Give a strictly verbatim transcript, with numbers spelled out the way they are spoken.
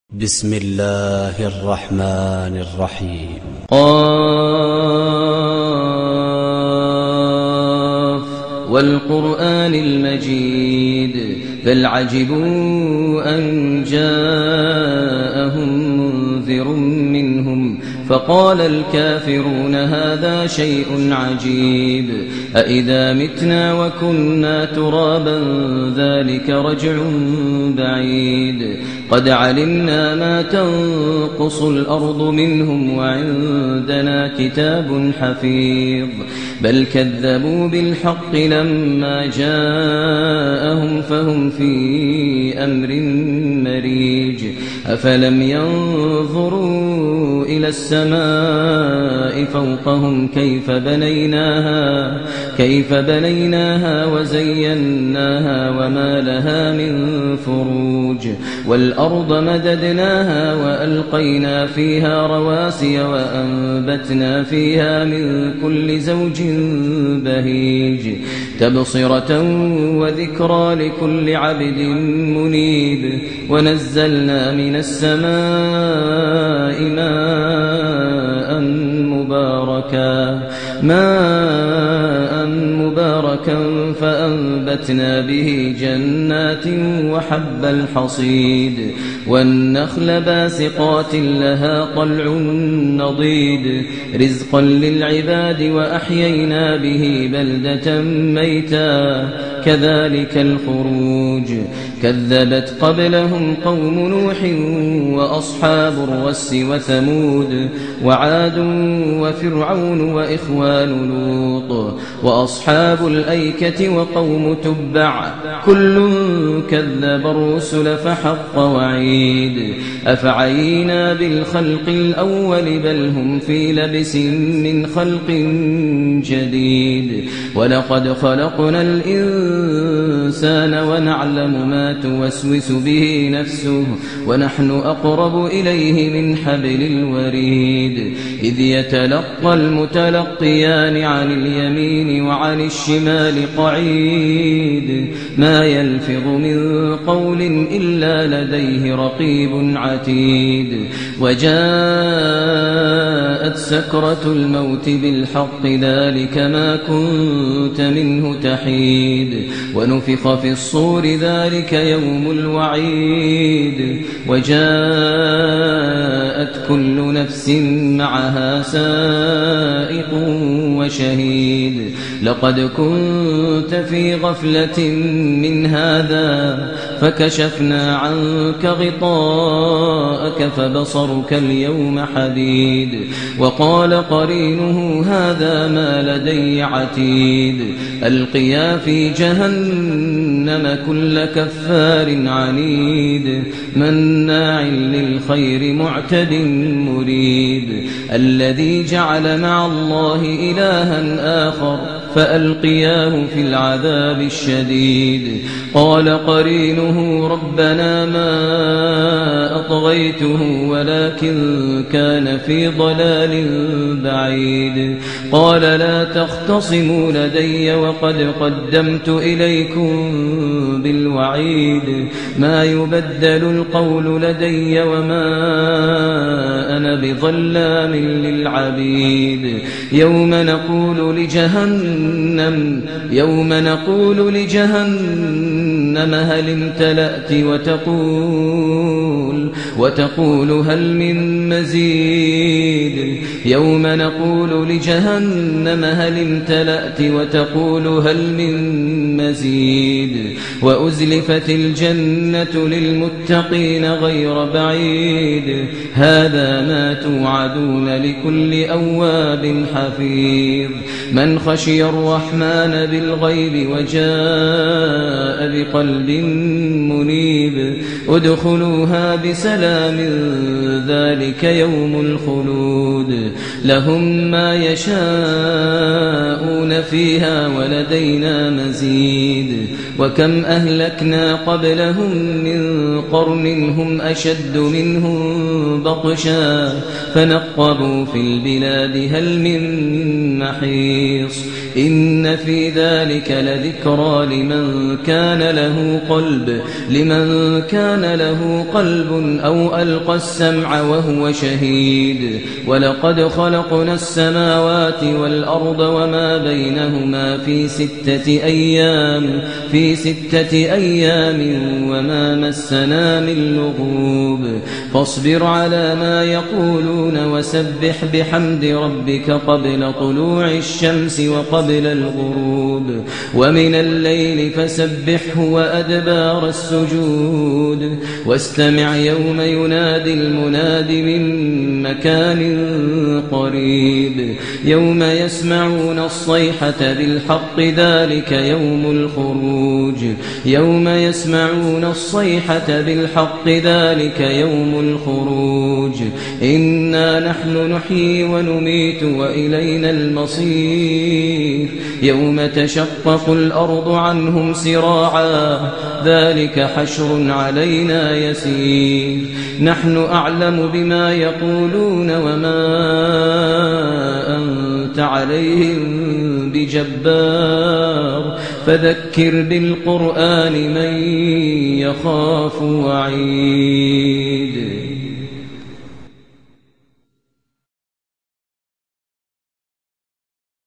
بسم الله الرحمن الرحيم. قاف والقرآن المجيد بل عجبوا أن جاءهم منذر منهم فقال الكافرون هذا شيء عجيب أإذا متنا وكنا ترابا ذلك رجع بعيد قد علمنا ما تنقص الأرض منهم وعندنا كتاب حفيظ بل كذبوا بالحق لما جاءهم فهم في أمر مريج أفلم ينظروا إلى السماء فوقهم كيف بنيناها كيف بنيناها وزيناها وما لها من فروج والأرض مددناها وألقينا فيها رواسي وأنبتنا فيها من كل زوج بهيج تبصرة وذكرى لكل عبد منيب ونزلنا من السماء ماء مباركا ماء مباركا فأنبتنا به جنات وحب الحصيد والنخل باسقات لها طلع نضيد رزقا للعباد وأحيينا به بلدة ميتا كذلك الخروج كذبت قبلهم قوم نوح وأصحاب الرس وثمود وعاد وفرعون وإخوان لوط وأصحاب الأيكة وقوم تبع كل كذب الرسل فحق وعيد أفعينا بالخلق الأول بل هم في لبس من خلق جديد ولقد خلقنا الإنسان ونعلم ما توسوس به نفسه ونحن أقرب إليه من حبل الوريد إذ يتلقى المتلقيان عن اليمين وعن الشمال قعيد ما يلفظ من قول إلا لديه رقيب عتيد وجاءت سكرة الموت بالحق ذلك ما كنت منه تحيد ونفخ في الصور ذلك يوم الوعيد وجاءت كل نفس معها سائق وشهيد لقد كنت في غفلة من هذا فكشفنا عنك غطاءك فبصرك اليوم حديد وقال قرينه هذا ما لدي عتيد ألقيا في جهنم كل كفار عنيد مناع للخير معتد مريب الذي جعل مع الله إلها آخر فألقياه في العذاب الشديد قال قرينه ربنا ما أطغيته ولكن كان في ضلال بعيد قال لا تختصموا لدي وقد قدمت إليكم بالوعيد ما يبدل القول لدي وما أنا بظلام للعبيد يوم نقول لجهنم يوم نقول لجهنم هل امتلأت وتقول وتقول هل من مزيد يوم نقول لجهنم هل امتلأت وتقول هل من مزيد وأزلفت الجنة للمتقين غير بعيد هذا ما توعدون لكل أواب حفيظ من خشي الرحمن بالغيب وجاء بقلب منيب ادخلوها بسلام ذلك يوم الخلود لهم ما يشاءون فيها ولدينا مزيد وكم أهلكنا قبلهم من قرن هم أشد منهم بطشا فنقبوا في البلاد هل من محيص إن في ذلك لذكرى لمن كان له قلب لمن كان له قلب أو أو ألقى السمع وهو شهيد ولقد خلقنا السماوات والأرض وما بينهما في ستة أيام في ستة أيام وما مسنا من لغوب فاصبر على ما يقولون وسبح بحمد ربك قبل طلوع الشمس وقبل الغروب ومن الليل فسبحه وأدبار السجود واستمع يوم ينادي المناد من مكان قريب يوم يسمعون الصيحة بالحق ذلك يوم الخروج يوم يسمعون الصيحة بالحق ذلك يوم الخروج إنا نحن نحيي ونميت وإلينا المصير يوم تشقق الأرض عنهم سراعا ذلك حشر علينا يسير نحن أعلم بما يقولون وما أنت عليهم بجبار فذكر بالقرآن من يخاف وعيد.